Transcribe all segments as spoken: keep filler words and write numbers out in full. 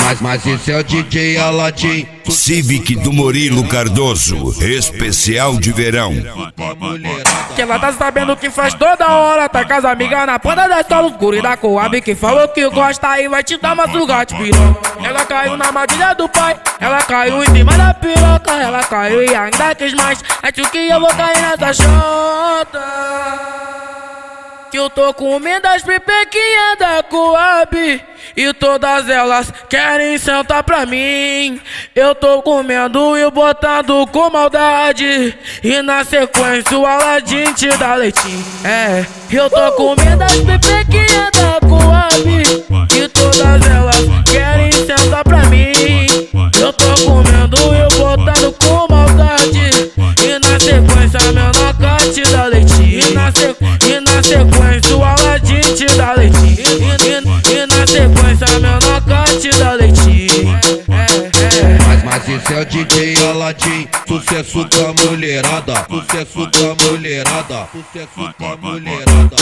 Mas, mas esse é o D J Aladim. Civic do Murilo Cardoso, especial de verão. Que ela tá sabendo que faz toda hora, tá com as amigas na ponta da escola, os guri da Coab que falou que gosta e vai te dar uma sugar de piroca. Ela caiu na armadilha do pai, ela caiu em cima da piroca, ela caiu e ainda quis mais. Acho que eu vou cair nessa chota, que eu tô comendo as pipequinhas da Coab e todas elas querem sentar pra mim. Eu tô comendo e botando com maldade, e na sequência o Aladim te dá leitinho. É, eu tô comendo as pipequinhas da Coab e todas elas querem sentar pra mim. Eu tô comendo e botando com maldade, e na sequência meu noca te dá leitinho. E na, sequ... e na sequência o Aladim te dá leitinho. E, e, e na sequência meu noca te dá leitinho. É, é. Mas, mas esse é o D J Aladim. Sucesso com a mulherada, sucesso com a mulherada, sucesso com a mulherada.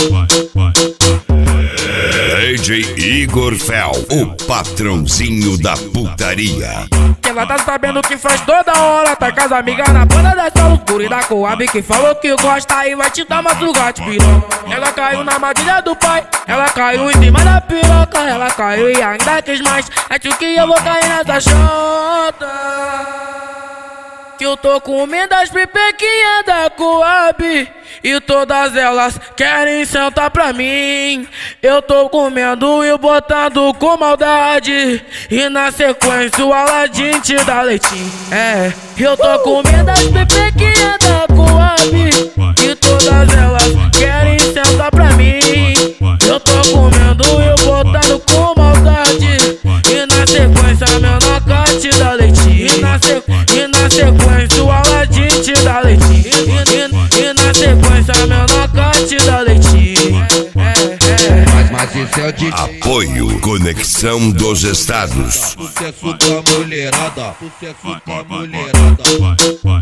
D J Igor Fel, o patrãozinho da putaria. Que ela tá sabendo que faz toda hora, tá com as amigas na banda da escola, os guri da Coab que falou que gosta e vai te dar uma sugar de piroca. Ela caiu na armadilha do pai, ela caiu em cima da piroca, ela caiu e ainda quis mais. Acho que eu vou cair nessa chota, que eu tô comendo as pipequinhas da Coab e todas elas querem sentar pra mim. Eu tô comendo e botando com maldade, e na sequência o Aladim te dá leitinho. É, eu tô comendo as pipequinhas da Coab e todas elas querem sentar pra mim. Eu tô comendo e botando com maldade, e na sequência meu noca te dá leitinho. E na, sequ... e na sequência o Aladim te dá leitinho. E, e, e na sequência meu noca te dá leitinho. É, é. Mas, mas esse é o D J. Apoio Conexão dos Estados. Sucesso com a mulherada, sucesso com a mulherada.